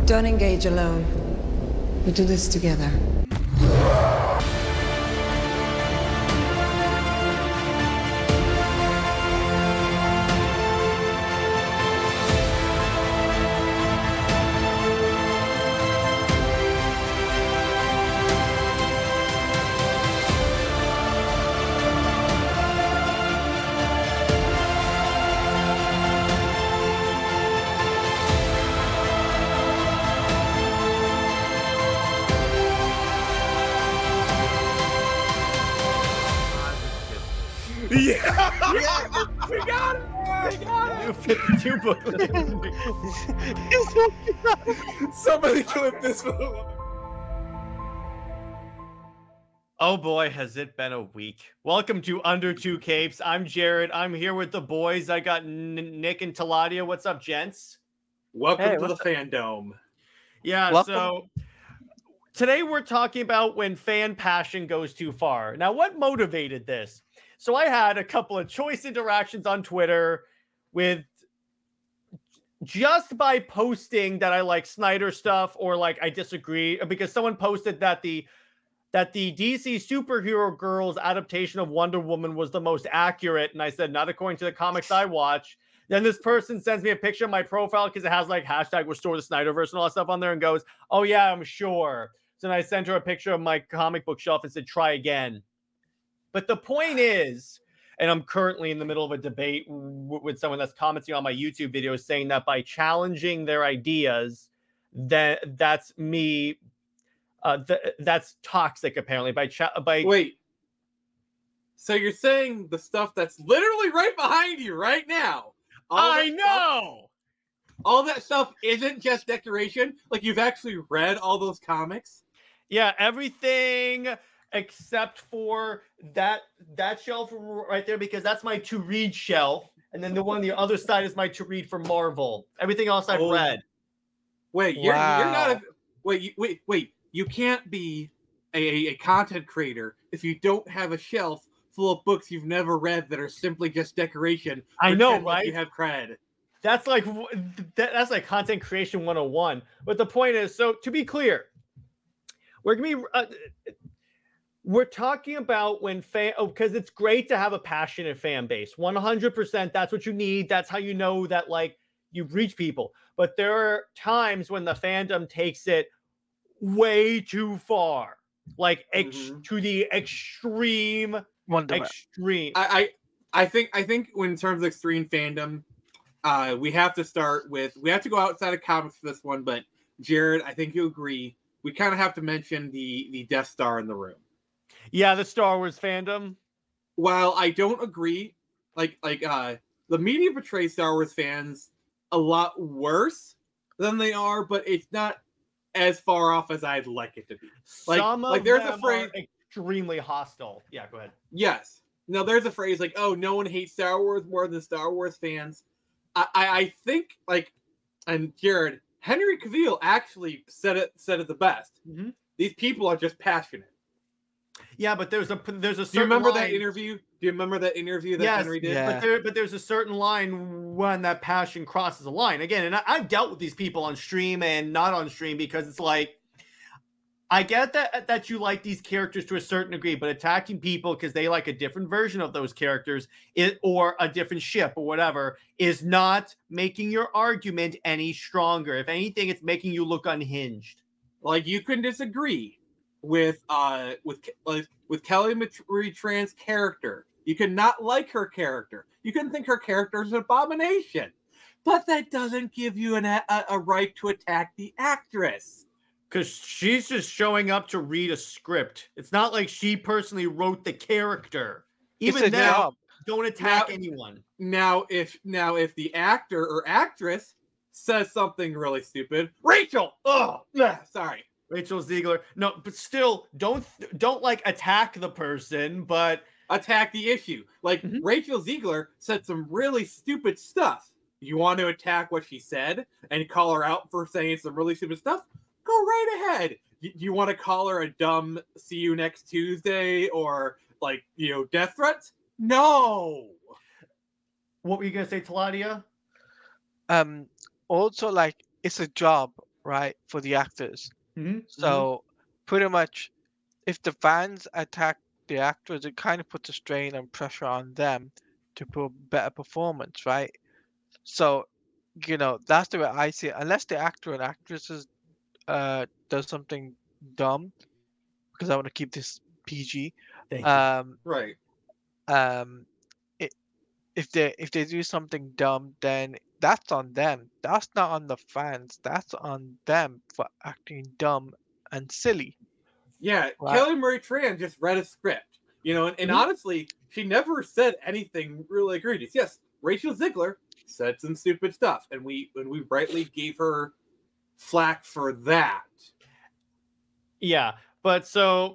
Don't engage alone. We do this together. Yeah! We got it! We got it! New 52 booklet. Somebody clip this one. Oh boy, has it been a week. Welcome to Under Two Capes. I'm Jared. I'm here with the boys. I got Nick and Taladia. What's up, gents? Welcome to the fandom. Yeah, Welcome. so today we're talking about when fan passion goes too far. Now, what motivated this? So I had a couple of choice interactions on Twitter with just by posting that I like Snyder stuff or like I disagree, because someone posted that the DC Superhero Girls adaptation of Wonder Woman was the most accurate, and I said not according to the comics I watch. Then this person sends me a picture of my profile because it has like hashtag restore the Snyderverse and all that stuff on there and goes, "Oh yeah, I'm sure." So then I sent her a picture of my comic book shelf and said, "Try again." But the point is, and I'm currently in the middle of a debate with someone that's commenting on my YouTube videos saying that by challenging their ideas, that's me. That's toxic, apparently. Wait. So you're saying the stuff that's literally right behind you right now? I know! All that stuff isn't just decoration? Like, you've actually read all those comics? Yeah, everything except for that shelf right there, because that's my to read shelf, and then the one on the other side is my to read for Marvel. Everything else I've read. Wait, you're not wait. You can't be a content creator if you don't have a shelf full of books you've never read that are simply just decoration. I know, Pretend like right? You have cred. That's like content creation 101. But the point is, so to be clear, we're talking about when because it's great to have a passionate fan base. 100%, that's what you need. That's how you know that like you've reached people. But there are times when the fandom takes it way too far, like to the extreme. Extreme. I think when in terms of extreme fandom, we have to go outside of comics for this one. But Jared, I think you agree. We kind of have to mention the Death Star in the room. Yeah, the Star Wars fandom. While I don't agree, the media portrays Star Wars fans a lot worse than they are, but it's not as far off as I'd like it to be. There's a phrase extremely hostile. Yeah, go ahead. Yes. Now there's a phrase like, "Oh, no one hates Star Wars more than Star Wars fans." I think and Jared, Henry Cavill actually said it the best. Mm-hmm. These people are just passionate. Yeah, but there's a certain Do you remember that interview? Do you remember that interview that Henry did? Yeah. But there's a certain line when that passion crosses a line. Again, and I've dealt with these people on stream and not on stream, because it's like, I get that you like these characters to a certain degree, but attacking people because they like a different version of those characters or a different ship or whatever is not making your argument any stronger. If anything, it's making you look unhinged. Like, you can disagree with Kelly Marie Tran's character. You can not like her character. You can think her character is an abomination. But that doesn't give you a right to attack the actress. Because she's just showing up to read a script. It's not like she personally wrote the character. Even then, don't attack anyone. Now, if the actor or actress says something really stupid, Rachel. Oh, sorry. Rachel Zegler. No, but still, don't like attack the person, but attack the issue. Like, Rachel Zegler said some really stupid stuff. You want to attack what she said and call her out for saying some really stupid stuff? Go right ahead. You want to call her a dumb "see you next Tuesday" or death threats? No. What were you gonna say, Taladia? Also, like, it's a job. right, for the actors. Mm-hmm. So pretty much, if the fans attack the actors, it kind of puts a strain and pressure on them to put a better performance, right? So, that's the way I see it. Unless the actor and actresses does something dumb, because I want to keep this PG. Thank you. Um, Right. um, i if they do something dumb, then that's on them. That's not on the fans. That's on them for acting dumb and silly, Yeah, right? Kelly Marie Tran just read a script, and Mhm. honestly, she never said anything really egregious. Yes, Rachel Ziegler said some stupid stuff, and we rightly gave her flack for that. Yeah, but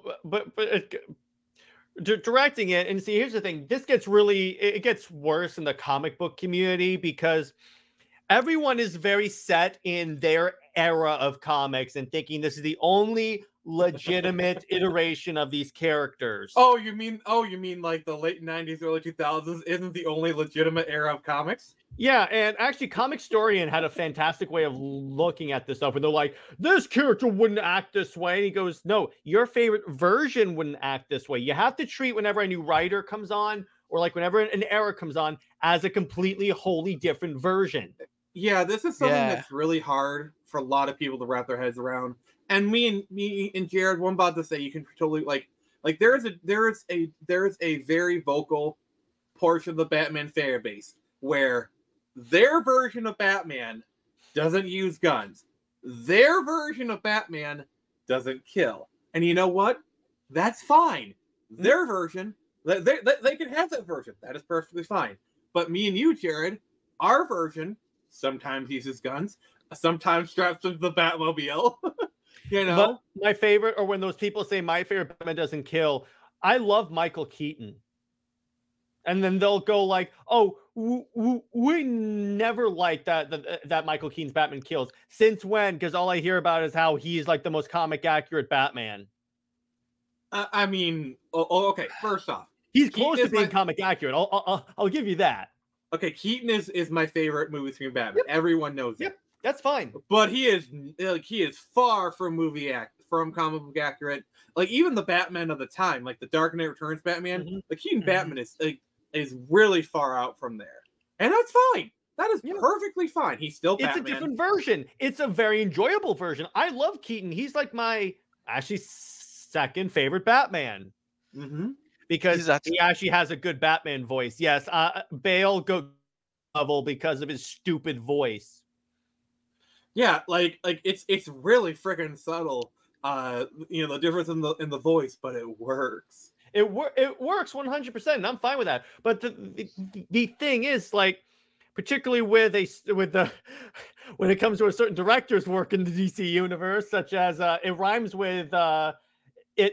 directing it, and see, here's the thing: this gets it gets worse in the comic book community because everyone is very set in their era of comics and thinking this is the only legitimate iteration of these characters. Oh, you mean like the late 90s, early 2000s isn't the only legitimate era of comics? Yeah, and actually, Comicstorian had a fantastic way of looking at this stuff, and they're like, "This character wouldn't act this way." And he goes, "No, your favorite version wouldn't act this way. You have to treat whenever a new writer comes on, or like whenever an era comes on, as a completely wholly different version." Yeah, this is something Yeah. that's really hard for a lot of people to wrap their heads around. And me and Jared, one about to say, you can totally like there is a very vocal portion of the Batman fan base where their version of Batman doesn't use guns. Their version of Batman doesn't kill. And you know what? That's fine. Their version, they can have that version. That is perfectly fine. But me and you, Jared, our version sometimes uses guns, sometimes straps into the Batmobile. But my favorite, or when those people say my favorite Batman doesn't kill, I love Michael Keaton. And then they'll go like, "Oh, we never liked that Michael Keaton's Batman kills. Since when?" Because all I hear about is how he's like the most comic accurate Batman. I mean, okay. First off, He's Keaton close to is being my- comic accurate. I'll give you that. okay, Keaton is my favorite movie screen Batman. Everyone knows that. Yep, that's fine. But he is far from from comic book accurate. Like even the Batman of the time, like the Dark Knight Returns Batman, Mhm. the Keaton Mhm. Batman is really far out from there, and that's fine. That is Yeah. perfectly fine. He's still It's Batman. a different version. It's a very enjoyable version. I love Keaton. He's like my actually second favorite Batman. Mm-hmm. Because He's he actually has a good Batman voice. Yes, Bale go level because of his stupid voice. Yeah, like it's really freaking subtle. The difference in the voice, but it works. It works 100%, and I'm fine with that. But the thing is, like, particularly with the when it comes to a certain director's work in the DC universe, such as it rhymes with it.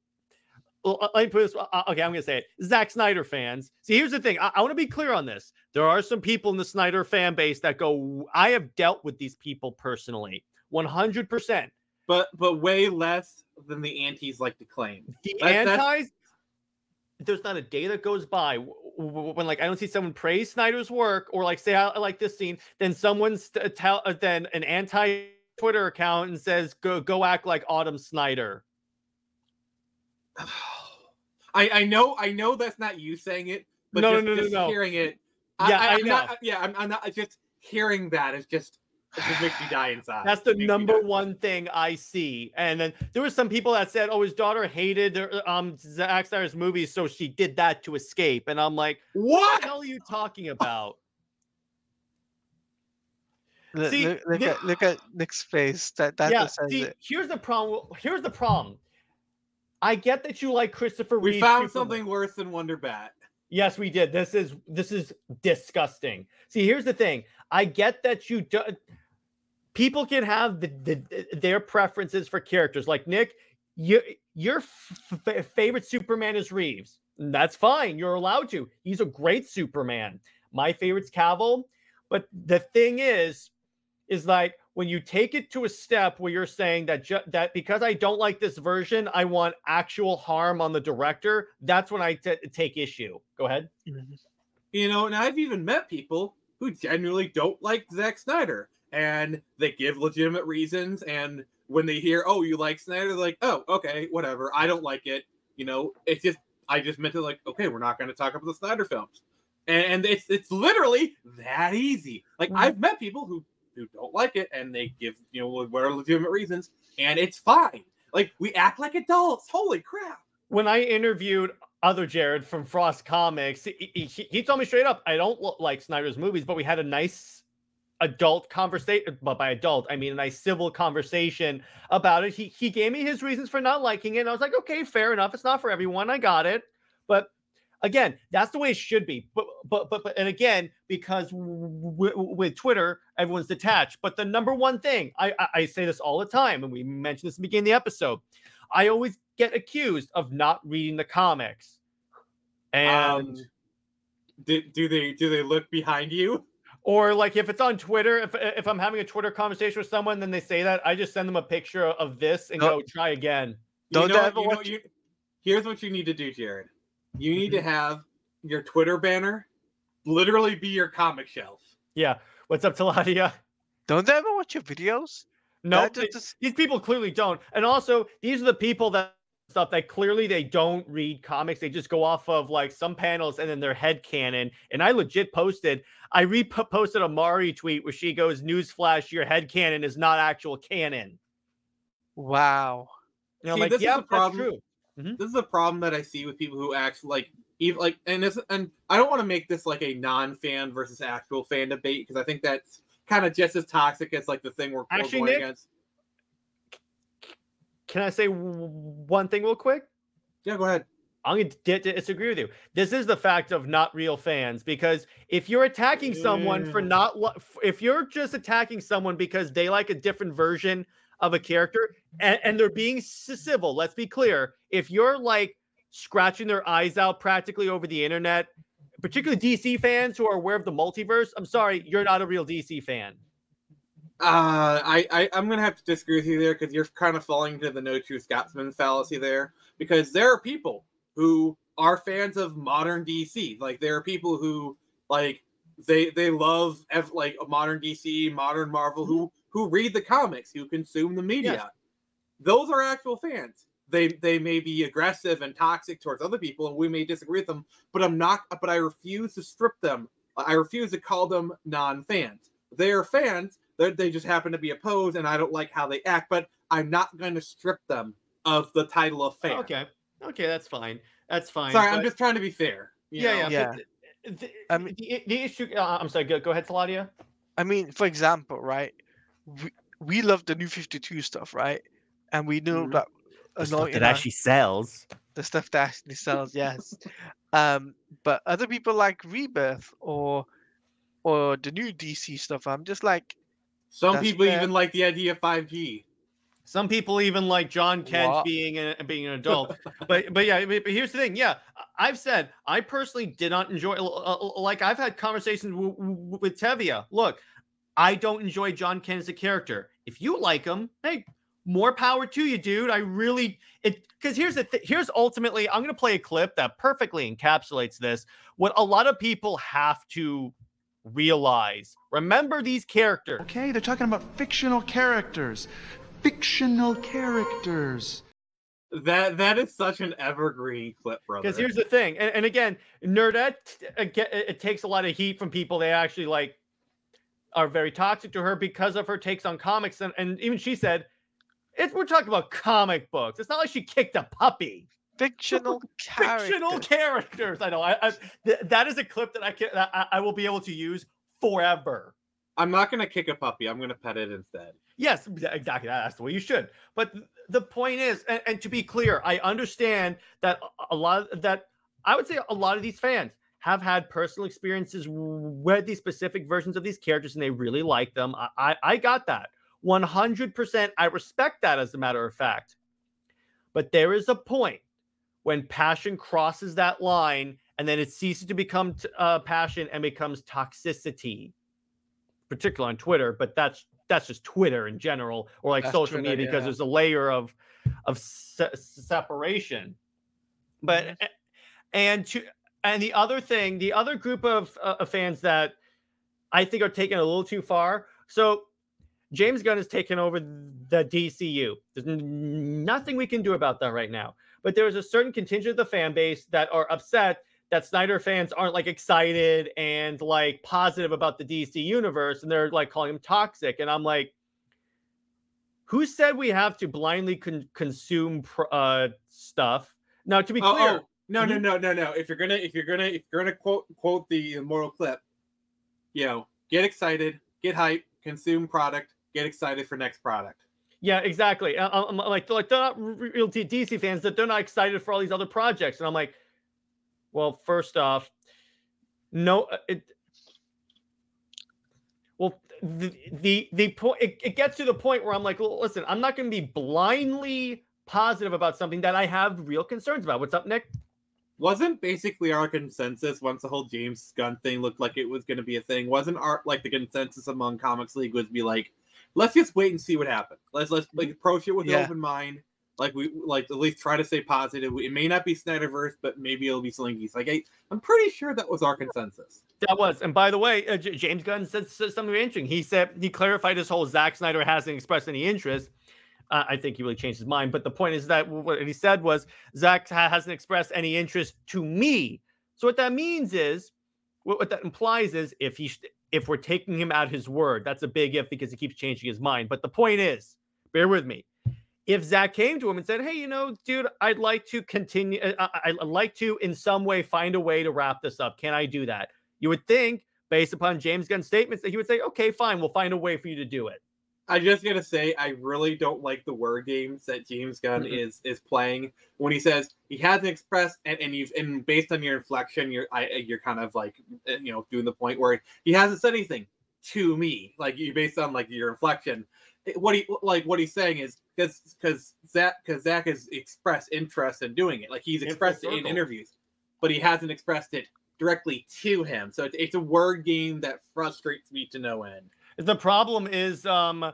Let me put this. Okay, I'm gonna say it. Zack Snyder fans. See, here's the thing. I want to be clear on this. There are some people in the Snyder fan base that go, "I have dealt with these people personally, 100%." But way less than the antis like to claim. The That's- antis. There's not a day that goes by when like I don't see someone praise Snyder's work or like say I like this scene, then someone's then an anti Twitter account and says go act like Autumn Snyder. I know that's not you saying it, but No, just no. hearing it. Yeah, I I'm know. not. Yeah, I'm not. Just hearing that is just it just makes me die inside. That's the It makes me number die. one thing I see. And then there were some people that said, "Oh, his daughter hated Zack Snyder's movies, so she did that to escape." And I'm like, "What What? the hell are you talking about?" Look, See, look at Nick's face. That Yeah. just says See, it. here's the problem. Here's the problem. I get that you like Christopher We Reeve. found Superman. something worse than Wonder Bat. Yes, we did. This is disgusting. See, here's the thing. I get that you do. People can have their preferences for characters. Like Nick, your favorite Superman is Reeves. That's fine. You're allowed to. He's a great Superman. My favorite's Cavill. But the thing is like when you take it to a step where you're saying that that because I don't like this version, I want actual harm on the director. That's when I take issue. Go ahead. Mhm. And I've even met people who genuinely don't like Zack Snyder, and they give legitimate reasons. And when they hear, "Oh, you like Snyder," they're like, "Oh, okay, whatever. I don't like it." It's just I just meant to, like, okay, we're not going to talk about the Snyder films, and it's literally that easy. Like, I've met people who don't like it, and they give what are legitimate reasons, and it's fine. Like, we act like adults. Holy crap! When I interviewed other Jared from Frost Comics, he told me straight up, I don't like Snyder's movies, but we had a nice adult conversation. But by adult, I mean a nice civil conversation about it. He gave me his reasons for not liking it, and I was like, okay, fair enough. It's not for everyone. I got it. But again, that's the way it should be. But and again, because with Twitter, everyone's detached. But the number one thing, I say this all the time, and we mentioned this at the beginning of the episode, I always get accused of not reading the comics. And do they look behind you? Or like if it's on Twitter, if I'm having a Twitter conversation with someone, then they say that, I just send them a picture of this and go, try again. Here's what you need to do, Jared. You need to have your Twitter banner literally be your comic shelf. Yeah. What's up, Taladia? Don't they ever watch your videos? No, these people clearly don't. And also, these are the people that clearly they don't read comics. They just go off of like some panels and then their head canon. And I legit posted, I reposted a Mari tweet where she goes, "Newsflash, your head canon is not actual canon." Wow. I'm like, yeah, that's true. This is a problem that I see with people who act like, even like, and I don't want to make this like a non-fan versus actual fan debate, because I think that's kind of just as toxic as like the thing we're going against. Can I say one thing real quick? Yeah, go ahead. I'm going to disagree with you. This is the fact of not real fans, because if you're attacking someone for not, if you're just attacking someone because they like a different version of a character and they're being civil, let's be clear. If you're like scratching their eyes out practically over the internet, particularly DC fans who are aware of the multiverse, I'm sorry, you're not a real DC fan. I'm gonna have to disagree with you there, because you're kind of falling into the no true Scotsman fallacy there, because there are people who are fans of modern DC. Like, there are people who like they love like modern DC, modern Marvel, who read the comics, who consume the media. Yes. Those are actual fans. They may be aggressive and toxic towards other people, and we may disagree with them, but I refuse to strip them. I refuse to call them non-fans. They are fans. They just happen to be opposed, and I don't like how they act, but I'm not going to strip them of the title of fan. Okay, that's fine. That's fine. Sorry, I'm just trying to be fair. Yeah. I mean, the issue. I'm sorry. Go ahead, Taladia. I mean, for example, right? We love the New 52 stuff, right? And we know that the stuff that actually sells. The stuff that actually sells, yes. But other people like Rebirth or the new DC stuff. I'm just like, some people even like the idea of 5G. Some people even like John Kent being an adult. but here's the thing. Yeah, I've said I personally did not enjoy. Like, I've had conversations with Tevia. Look, I don't enjoy John Kent as a character. If you like him, hey, more power to you, dude. Because here's ultimately, I'm going to play a clip that perfectly encapsulates this. What a lot of people have to realize. Remember these characters. Okay, they're talking about fictional characters. Fictional characters. That is such an evergreen clip, brother. Because here's the thing, and again, Nerdette, it takes a lot of heat from people. They actually like are very toxic to her because of her takes on comics, and even she said, we're talking about comic books. It's not like she kicked a puppy. Fictional characters. I know. That is a clip that I will be able to use forever. I'm not going to kick a puppy. I'm going to pet it instead. Yes, exactly. That's the way you should. But the point is, and to be clear, I understand that a lot of these fans have had personal experiences with these specific versions of these characters, and they really like them. I got that 100%. I respect that, as a matter of fact. But there is a point when passion crosses that line, and then it ceases to become passion and becomes toxicity, particularly on Twitter. But that's just Twitter in general, or like social media, because there's a layer of separation. But and the other thing, the other group of fans that I think are taking it a little too far. So James Gunn has taken over the DCU. There's nothing we can do about that right now. But there is a certain contingent of the fan base that are upset that Snyder fans aren't like excited and like positive about the DC universe, and they're like calling him toxic. And I'm like, who said we have to blindly consume stuff? Now, to be clear, no. If you're gonna quote the immortal clip, get excited, get hype, consume product, get excited for next product. Yeah, exactly. Like they're not real DC fans, that they're not excited for all these other projects, and I'm like, well, first off, no. The point, it gets to the point where I'm like, well, listen, I'm not going to be blindly positive about something that I have real concerns about. What's up, Nick? Wasn't basically our consensus once the whole James Gunn thing looked like it was going to be a thing? Wasn't the consensus among Comics League was be like, let's just wait and see what happens. Let's like approach it with an open mind. Like we at least try to stay positive. It may not be Snyderverse, but maybe it'll be Slinkies. Like I'm pretty sure that was our consensus. That was, and by the way, James Gunn said something very interesting. He said he clarified his whole Zack Snyder hasn't expressed any interest. I think he really changed his mind, but the point is that what he said was Zack hasn't expressed any interest to me. So what that means is, what that implies is, if we're taking him at his word, that's a big if because he keeps changing his mind. But the point is, bear with me. If Zack came to him and said, hey, dude, I'd like to continue. I'd like to in some way find a way to wrap this up. Can I do that? You would think, based upon James Gunn's statements, that he would say, okay, fine, we'll find a way for you to do it. I just gotta say, I really don't like the word games that James Gunn is playing when he says he hasn't expressed, and based on your inflection, you're kind of like doing the point where he hasn't said anything to me, like you based on like your inflection. What he's saying is because Zack has expressed interest in doing it, like he's expressed it in interviews, but he hasn't expressed it directly to him. So it's a word game that frustrates me to no end. The problem is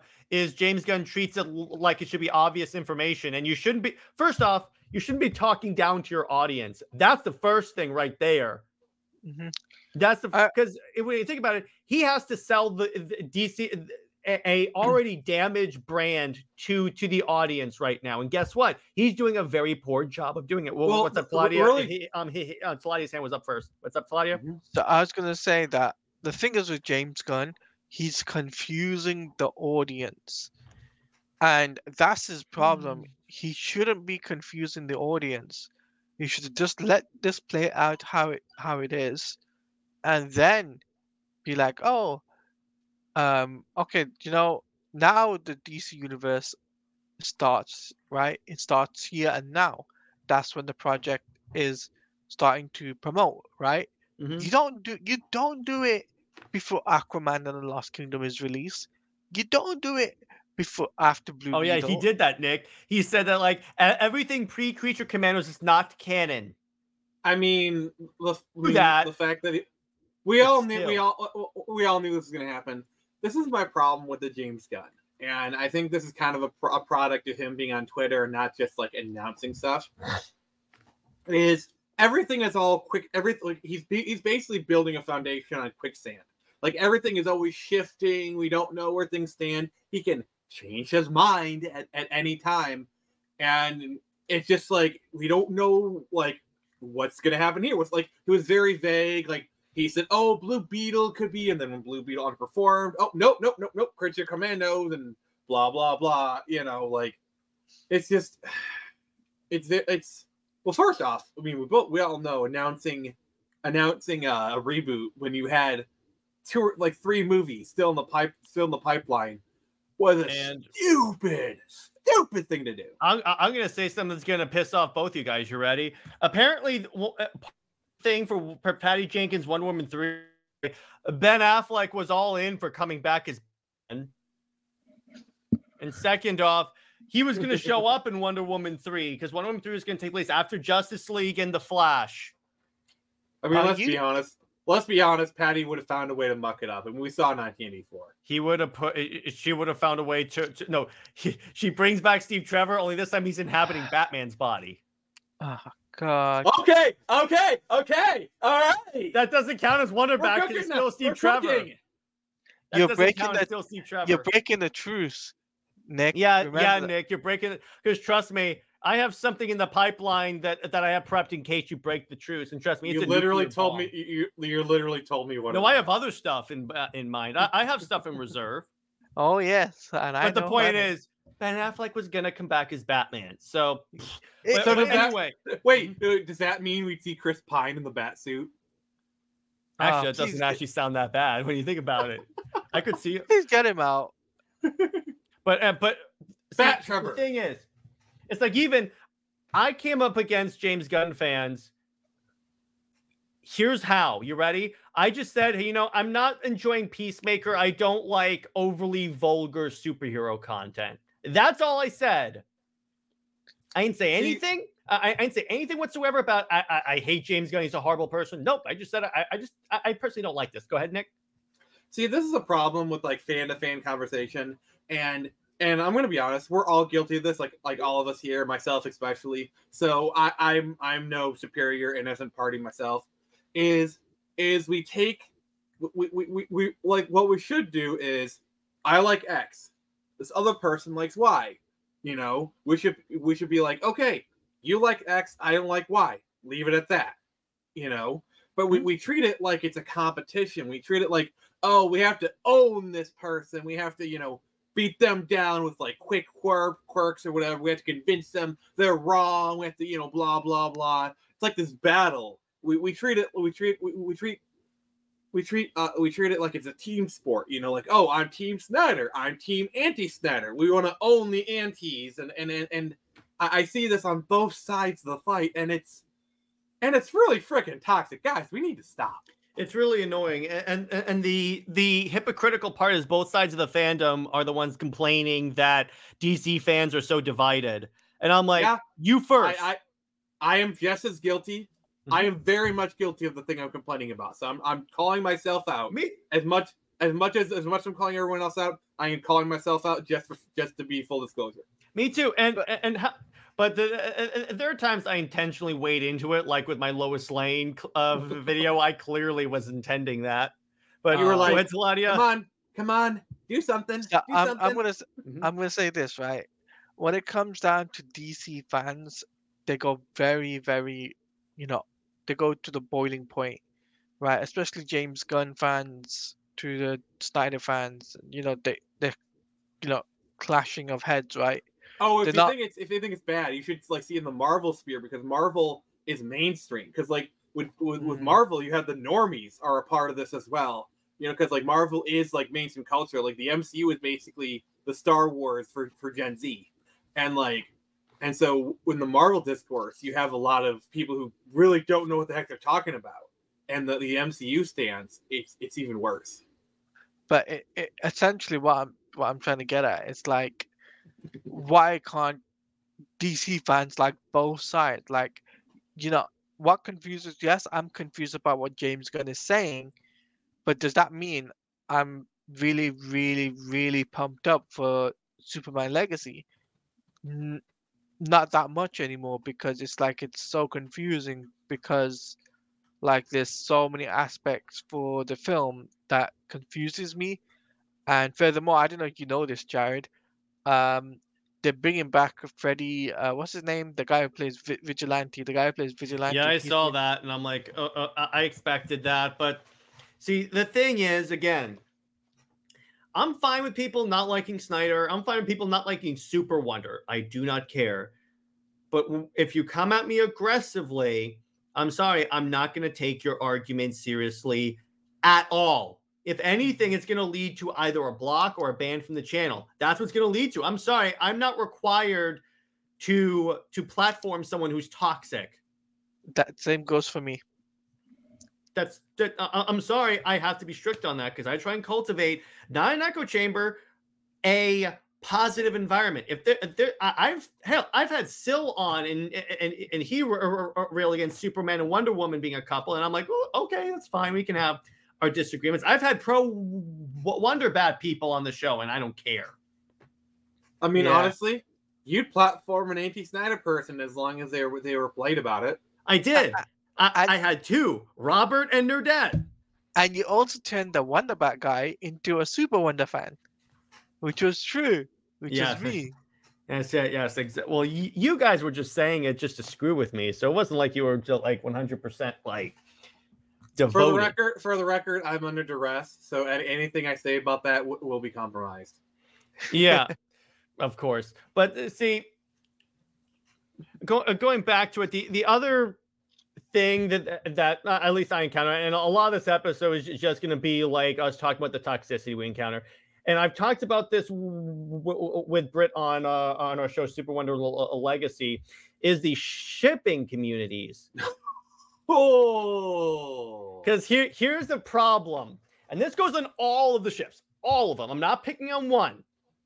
James Gunn treats it like it should be obvious information, and you shouldn't be. First off, you shouldn't be talking down to your audience. That's the first thing right there. Mm-hmm. That's because when you think about it, he has to sell the DC a already damaged brand to the audience right now, and guess what? He's doing a very poor job of doing it. Well, what's up, Claudia? Really? Claudia's hand was up first. What's up, Claudia? So I was gonna say that the thing is with James Gunn, he's confusing the audience, and that's his problem. He shouldn't be confusing the audience. He should just let this play out how it is, and then be like, oh, okay, now the DC universe starts, right? It starts here and now. That's when the project is starting to promote, right? Mm-hmm. You don't do it before Aquaman and the Lost Kingdom is released. You don't do it after Blue Beetle. Yeah, he did that, Nick. He said that like everything pre-Creature Commandos is not canon. I mean, the fact that we all knew this was going to happen. This is my problem with the James Gunn, and I think this is kind of a product of him being on Twitter and not just like announcing stuff. Is everything is all quick? Everything he's basically building a foundation on quicksand. Like everything is always shifting. We don't know where things stand. He can change his mind at any time, and it's just like we don't know like what's gonna happen here. It was very vague. Like he said, "Oh, Blue Beetle could be," and then when Blue Beetle underperformed, "Oh, nope, Creature Commandos," and blah blah blah. Like it's just it's. Well, first off, I mean we all know announcing a reboot when you had 3 movies still in the pipeline was a stupid thing to do. I'm gonna say something that's gonna piss off both you guys. You ready? Apparently, thing for Patty Jenkins Wonder Woman 3, Ben Affleck was all in for coming back as Ben. And second off, he was going to show up in Wonder Woman 3 because Wonder Woman 3 is going to take place after Justice League and The Flash. I mean, let's be honest. Let's be honest. Patty would have found a way to muck it up, and we saw 1984. She would have found a way to she brings back Steve Trevor. Only this time he's inhabiting Batman's body. Oh God. Okay. All right. That doesn't count as Wonder Back because it's still Steve Trevor. That You're doesn't breaking count. I the still see Trevor. you're breaking the truce, Nick. Yeah, Remember yeah, that. Nick, you're breaking it. Because trust me, I have something in the pipeline that I have prepped in case you break the truce. And trust me, it's You a literally nuclear told bomb. me. You literally told me what. No, it I was. have other stuff in mind. I have stuff in reserve. Oh yes, and I But the know point that. is, Ben Affleck was gonna come back as Batman. So, It- So but does that- anyway, Wait, does that mean we'd see Chris Pine in the bat suit? actually, that please doesn't actually sound that bad when you think about it. I could see it. please get him out. But see, Bat the Trevor. thing is, it's like even I came up against James Gunn fans. Here's how. You ready? I just said, hey, I'm not enjoying Peacemaker. I don't like overly vulgar superhero content. That's all I said. I didn't say anything. I didn't say anything whatsoever about I hate James Gunn. He's a horrible person. Nope. I just said I personally don't like this. Go ahead, Nick. See, this is a problem with like fan to fan conversation, and I'm gonna be honest, we're all guilty of this, like all of us here, myself especially. So I'm no superior innocent party myself. Is we take we like what we should do is I like X, this other person likes Y. We should be like, okay, you like X, I don't like Y. Leave it at that. But we treat it like it's a competition. We treat it like, oh, we have to own this person. We have to, beat them down with like quick quirks or whatever. We have to convince them they're wrong. We have to, blah blah blah. It's like this battle. We treat it like it's a team sport. Like, oh, I'm Team Snyder. I'm Team Anti-Snyder. We want to own the antis, and I see this on both sides of the fight, and it's really freaking toxic, guys. We need to stop. It's really annoying, and the hypocritical part is both sides of the fandom are the ones complaining that DC fans are so divided, and I'm like, Yeah, you first. I am just as guilty. I am very much guilty of the thing I'm complaining about. So I'm calling myself out. Me as much as I'm calling everyone else out. I am calling myself out just to be full disclosure. Me too, but there are times I intentionally wade into it, like with my Lois Lane video. I clearly was intending that, but You were like, go ahead, Saladia. come on, do something. So Do I'm something. I'm gonna say this, right? When it comes down to DC fans, they go very, very, they go to the boiling point, right? Especially James Gunn fans to the Snyder fans, they're clashing of heads, right? Oh, if They're you think it's bad, you should like see in the Marvel sphere, because Marvel is mainstream. Because like with Marvel, you have the normies are a part of this as well. Because like Marvel is like mainstream culture. Like the MCU is basically the Star Wars for Gen Z, and so in the Marvel discourse, you have a lot of people who really don't know what the heck they're talking about, and the MCU stance, it's even worse. But it essentially what I'm trying to get at is like, why can't DC fans like both sides? Like, what confuses? Yes, I'm confused about what James Gunn is saying, but does that mean I'm really, really, really pumped up for Superman Legacy? Not that much anymore, because it's like it's so confusing, because like there's so many aspects for the film that confuses me. And furthermore, I don't know if you know this, Jared. They're bringing back Freddy. What's his name? The guy who plays Vigilante. The guy who plays Vigilante. Yeah, I He's saw been- that, and I'm like, I expected that. But see, the thing is, again, I'm fine with people not liking Snyder. I'm fine with people not liking Super Wonder. I do not care. But if you come at me aggressively, I'm sorry, I'm not going to take your argument seriously at all. If anything, it's going to lead to either a block or a ban from the channel. That's what's going to lead to. I'm sorry, I'm not required to platform someone who's toxic. That same goes for me. I'm sorry, I have to be strict on that, because I try and cultivate, not an echo chamber, a positive environment. I've had Sil on and he railed against Superman and Wonder Woman being a couple, and I'm like, well, okay, that's fine. We can have our disagreements. I've had pro Wonder Bat people on the show, and I don't care. I mean, Yeah. honestly, you'd platform an anti-Snyder person as long as they were polite about it. I did. I had two, Robert and Nerdette. And you also turned the Wonder Bat guy into a Super Wonder fan, which was true, which Yeah. is me. Yes, yeah, yes, exactly. Well, you guys were just saying it just to screw with me, so it wasn't like you were just like 100% like devoted. For the record, I'm under duress, so anything I say about that will be compromised. Yeah, of course. But see, going back to it, the other thing that at least I encounter, and a lot of this episode is just going to be like us talking about the toxicity we encounter. And I've talked about this with Britt on our show Super Wonder Legacy, is the shipping communities. Oh, Because here's the problem, and this goes on all of the ships, all of them. I'm not picking on one.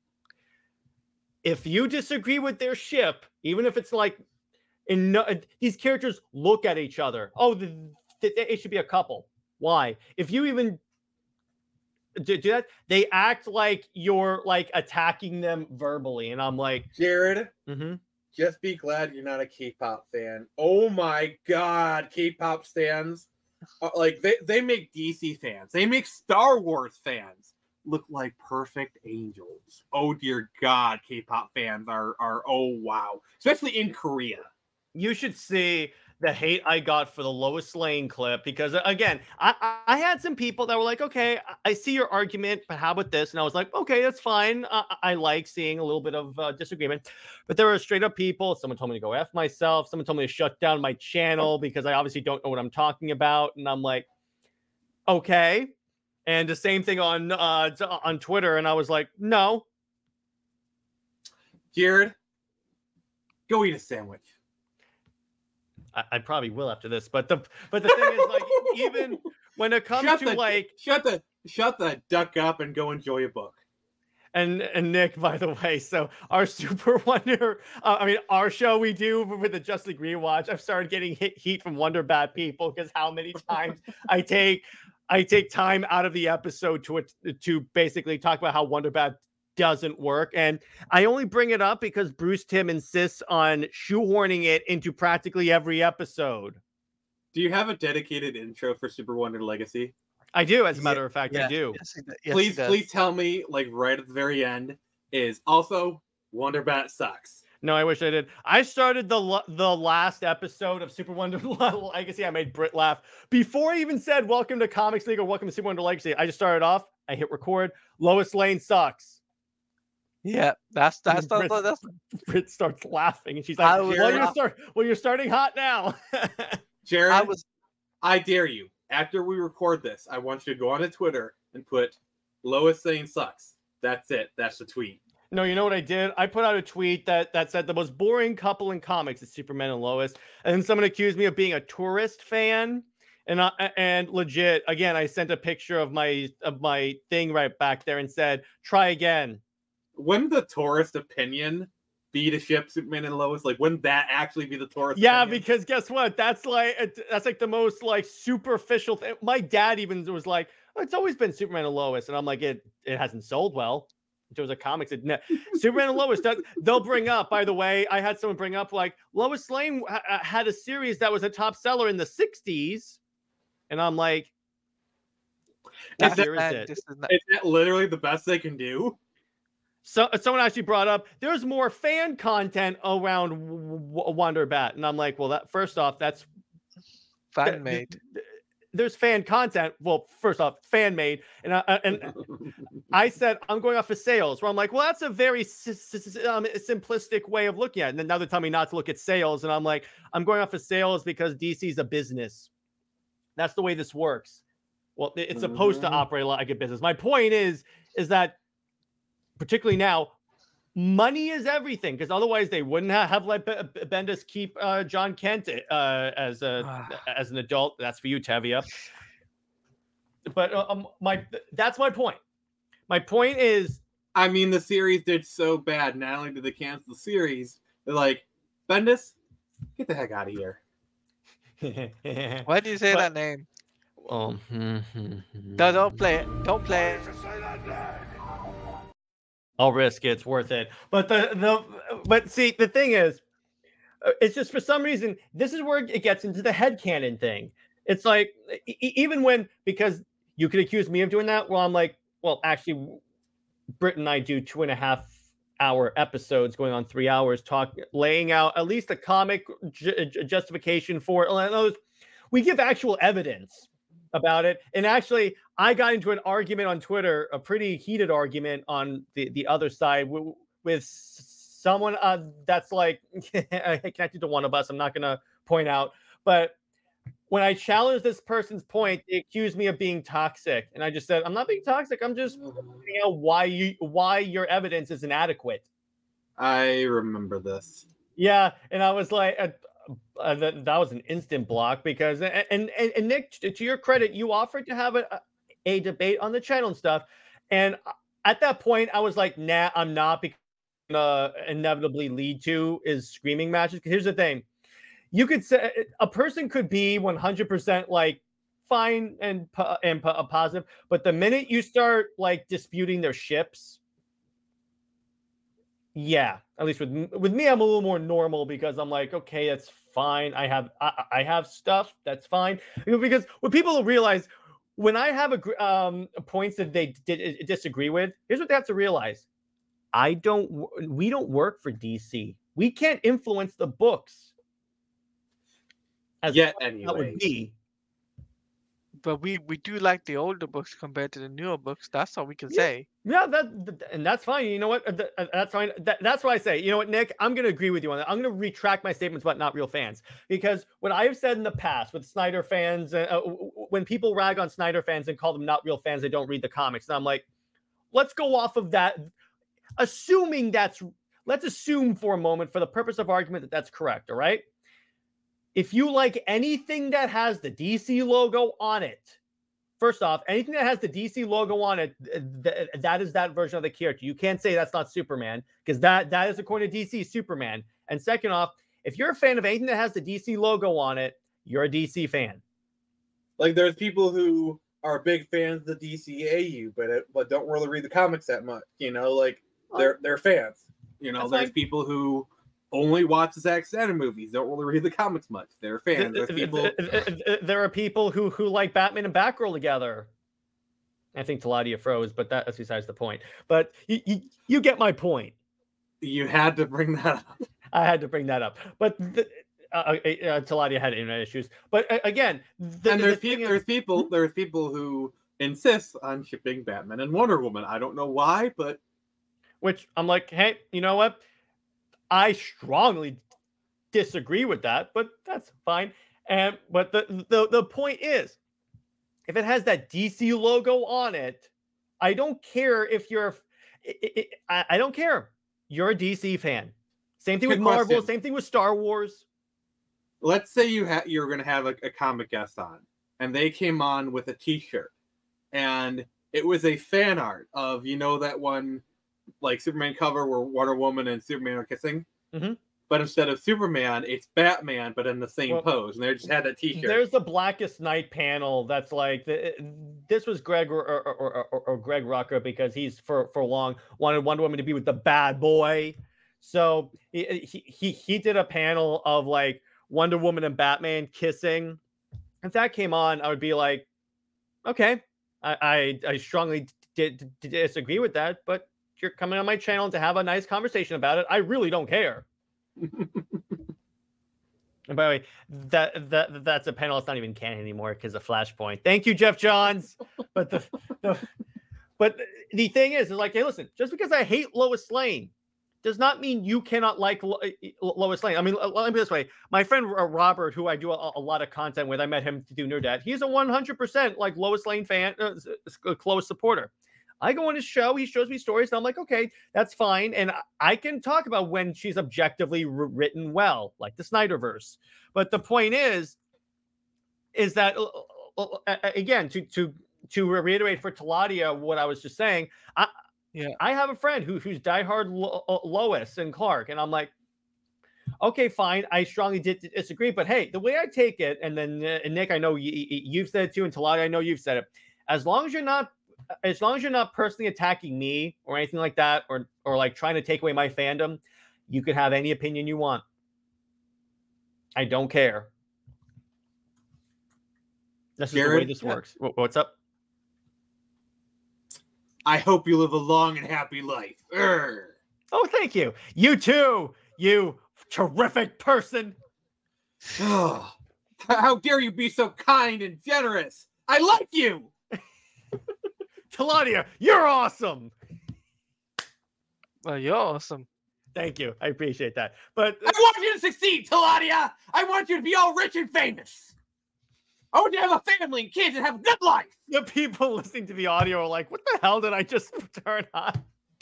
If you disagree with their ship, even if it's like, these characters look at each other. Oh, it should be a couple. Why? If you even do that, they act like you're like attacking them verbally, and I'm like, Jared, mm-hmm. Just be glad you're not a K-pop fan. Oh my god, K-pop fans, like they make DC fans, they make Star Wars fans look like perfect angels. Oh dear God, K-pop fans are oh wow, especially in Korea. You should see the hate I got for the Lois Lane clip, because again, I had some people that were like, okay, I see your argument, but how about this? And I was like, okay, that's fine. I like seeing a little bit of disagreement, but there were straight up people. Someone told me to go F myself. Someone told me to shut down my channel because I obviously don't know what I'm talking about. And I'm like, okay. And the same thing on Twitter. And I was like, no. Jared, go eat a sandwich. I probably will after this, but the thing is, like, even when it comes shut the duck up and go enjoy a book. And Nick, by the way, so our Super Wonder, our show we do with the Justice League rewatch, I've started getting heat from Wonder Bat people because how many times I take time out of the episode to basically talk about how Wonder Bat doesn't work. And I only bring it up because Bruce Timm insists on shoehorning it into practically every episode. Do you have a dedicated intro for Super Wonder Legacy? I do, as a matter of fact. I do. Yes, please tell me, like right at the very end, is also Wonder Bat sucks. No, I wish I did. I started the last episode of Super Wonder Legacy. I made Britt laugh before I even said welcome to Comics League or welcome to Super Wonder Legacy. I just started off. I hit record. Lois Lane sucks. Yeah, that's Britt starts laughing, and she's like, "Well, you're starting hot now." Jared, I dare you. After we record this, I want you to go on to Twitter and put Lois Lane sucks. That's it. That's the tweet. No, you know what I did? I put out a tweet that said the most boring couple in comics is Superman and Lois, and then someone accused me of being a tourist fan. And legit, again, I sent a picture of my thing right back there and said, "Try again." Wouldn't the tourist opinion be to ship Superman and Lois? Like, wouldn't that actually be the tourist? Yeah, opinion? because guess what? That's like the most like superficial thing. My dad even was like, oh, "It's always been Superman and Lois," and I'm like, "It hasn't sold well." In terms of comics, Superman and Lois. They'll bring up. By the way, I had someone bring up like Lois Lane had a series that was a top seller in the '60s, and I'm like, Is that literally the best they can do? So someone actually brought up there's more fan content around Wonder Bat, and I'm like, well, that first off, that's fan made. There's fan content. Well, first off, fan made, and I said I'm going off of sales. Where I'm like, well, that's a very simplistic way of looking at it. And then now they're telling me not to look at sales, and I'm like, I'm going off of sales because DC's a business. That's the way this works. Well, it's supposed to operate like a business. My point is that, particularly now, money is everything, because otherwise they wouldn't have let Bendis keep John Kent as an adult. That's for you, Tevia. But that's my point. My point is, I mean, the series did so bad. Not only did they cancel the series, they're like, Bendis, get the heck out of here. Why do you say that name? No, don't play it. Don't play it. I'll risk it. It's worth it. But but see, the thing is, it's just for some reason, this is where it gets into the headcanon thing. It's like, even when, because you could accuse me of doing that. Well, I'm like, well, actually, Britt and I do 2.5-hour episodes going on 3 hours, laying out at least a comic justification for it. We give actual evidence about it. And actually, I got into an argument on Twitter, a pretty heated argument on the other side with someone that's like connected to one of us. I'm not going to point out, but when I challenged this person's point, they accused me of being toxic, and I just said, "I'm not being toxic. I'm just pointing out why your evidence is inadequate." I remember this. Yeah, and I was like, that was an instant block because, and Nick, to your credit, you offered to have a debate on the channel and stuff, and at that point, I was like, "Nah, I'm not," because inevitably lead to is screaming matches. Because here's the thing. You could say a person could be 100% like fine and positive, but the minute you start like disputing their ships, yeah, at least with me, I'm a little more normal because I'm like, okay, that's fine. I have stuff that's fine, because what people realize when I have points that they disagree with, here's what they have to realize: we don't work for DC. We can't influence the books. Yet That anyway. would be. But we do like the older books compared to the newer books. That's all we can say. Yeah, and that's fine. You know what? That's fine. That's why I say, you know what, Nick, I'm going to agree with you on that. I'm going to retract my statements about not real fans, because what I've said in the past with Snyder fans, when people rag on Snyder fans and call them not real fans, they don't read the comics. And I'm like, let's go off of that, let's assume for a moment, for the purpose of argument, that that's correct. All right. If you like anything that has the DC logo on it, first off, anything that has the DC logo on it, that is that version of the character. You can't say that's not Superman, because that is, according to DC, Superman. And second off, if you're a fan of anything that has the DC logo on it, you're a DC fan. Like, there's people who are big fans of the DCAU, but don't really read the comics that much. You know, like they're fans. You know, there's people who only watch the Zack Snyder movies, don't really read the comics much. They're fans. There are people who like Batman and Batgirl together. I think Taladia froze, but that's besides the point. But you get my point. You had to bring that up. I had to bring that up. But Taladia had internet issues. But again, there's people who insist on shipping Batman and Wonder Woman. I don't know why, but which I'm like, hey, you know what? I strongly disagree with that, but that's fine. But the point is, if it has that DC logo on it, I don't care if you're. I don't care. You're a DC fan. Same thing with Marvel. Same thing with Star Wars. Let's say you're going to have a comic guest on, and they came on with a T-shirt, and it was a fan art of, you know, that one, like, Superman cover where Wonder Woman and Superman are kissing. Mm-hmm. But instead of Superman, it's Batman, but in the same pose. And they just had that T-shirt. There's the Blackest Night panel that's like, this was Greg or Greg Rucker, because he's for long wanted Wonder Woman to be with the bad boy. So he did a panel of like Wonder Woman and Batman kissing. If that came on, I would be like, okay, I strongly disagree with that, but you're coming on my channel to have a nice conversation about it. I really don't care. And by the way, that's a panel. It's not even canon anymore because of Flashpoint. Thank you, Jeff Johns. But the thing is like, hey, listen, just because I hate Lois Lane does not mean you cannot like Lois Lane. I mean, let me put it this way. My friend Robert, who I do a lot of content with, I met him to do Nerd Dad. He's a 100% like Lois Lane fan, close supporter. I go on his show, he shows me stories, and I'm like, okay, that's fine. And I can talk about when she's objectively written well, like the Snyderverse. But the point is that, again, to reiterate for Taladia what I was just saying, I have a friend who's diehard Lois and Clark, and I'm like, okay, fine. I strongly disagree, but hey, the way I take it, and then Nick, I know you've said it too, and Taladia, I know you've said it. As long as you're not personally attacking me or anything like that, or like trying to take away my fandom, you can have any opinion you want. I don't care. This is the way this works. What's up? I hope you live a long and happy life. Urgh. Oh, thank you. You too, you terrific person. Ugh. How dare you be so kind and generous? I like you. Teladia, you're awesome. Well, you're awesome. Thank you. I appreciate that. But I want you to succeed, Teladia. I want you to be all rich and famous. I want you to have a family and kids and have a good life. the people listening to the audio are like, what the hell did I just turn on?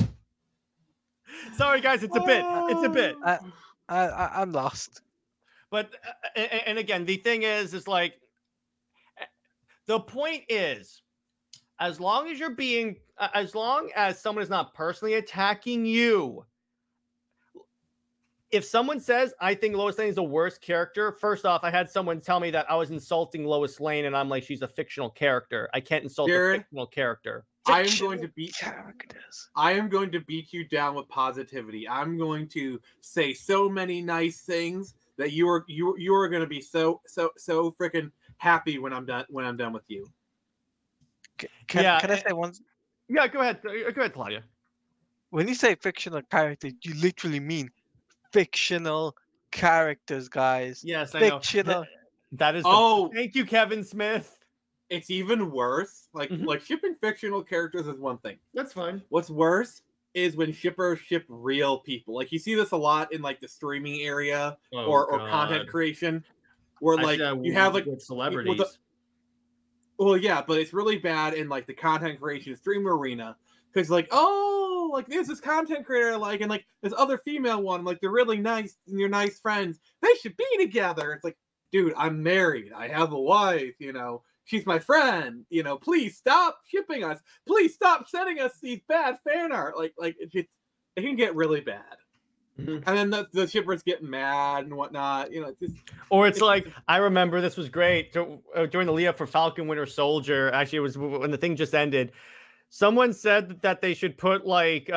Sorry, guys. It's a bit. It's a bit. I'm lost. But and again, the thing is like, the point is, as long as you're being, as long as someone is not personally attacking you, if someone says, I think Lois Lane is the worst character, first off, I had someone tell me that I was insulting Lois Lane, and I'm like, she's a fictional character. I can't insult a fictional character. I am going to beat characters. I am going to beat you down with positivity. I'm going to say so many nice things that you are going to be so freaking happy when I'm done with you. Can I say one? Yeah, go ahead. Go ahead, Claudia. When you say fictional character, you literally mean fictional characters, guys. Yes, I know. Fictional. That is. Thank you, Kevin Smith. It's even worse. Like shipping fictional characters is one thing. That's fine. What's worse is when shippers ship real people. Like you see this a lot in like the streaming area or content creation, where like you have like with celebrities. Well, yeah, but it's really bad in like the content creation stream arena because like, oh, like there's this content creator I like, and like this other female one, like they're really nice and you're nice friends. They should be together. It's like, dude, I'm married. I have a wife. You know, she's my friend. You know, please stop shipping us. Please stop sending us these bad fan art. Like it can get really bad. And then the shippers get mad and whatnot, you know. It's like, I remember this was great during the lead up for Falcon Winter Soldier. Actually, it was when the thing just ended. Someone said that they should put like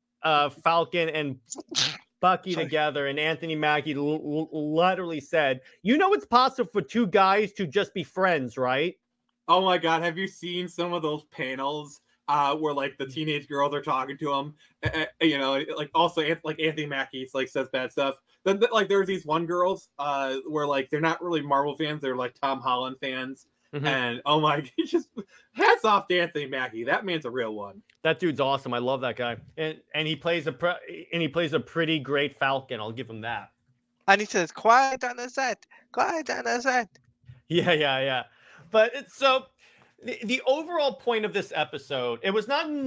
Falcon and Bucky together, and Anthony Mackie literally said, "You know, it's possible for two guys to just be friends, right?" Oh my God, have you seen some of those panels? Where like the teenage girls are talking to him, you know, like also like Anthony Mackie like says bad stuff. Then like there's these one girls where like they're not really Marvel fans, they're like Tom Holland fans, and oh my, just hats off to Anthony Mackie. That man's a real one. That dude's awesome. I love that guy, and he plays a pretty great Falcon. I'll give him that. And he says, "Quiet on the set, quiet on the set." Yeah. But it's so. The overall point of this episode, it was not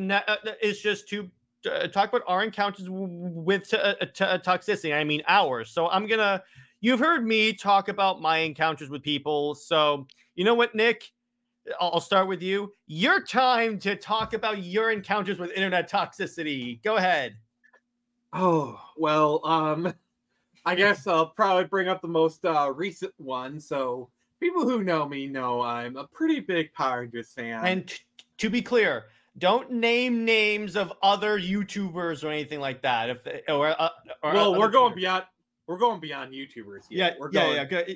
is just to talk about our encounters with toxicity. I mean ours. So you've heard me talk about my encounters with people. So you know what, Nick? I'll start with you. Your time to talk about your encounters with internet toxicity. Go ahead. Oh, well, I guess I'll probably bring up the most recent one. So people who know me know I'm a pretty big Power Rangers fan. And to be clear, don't name names of other YouTubers or anything like that. We're going beyond YouTubers here. Yeah. Good.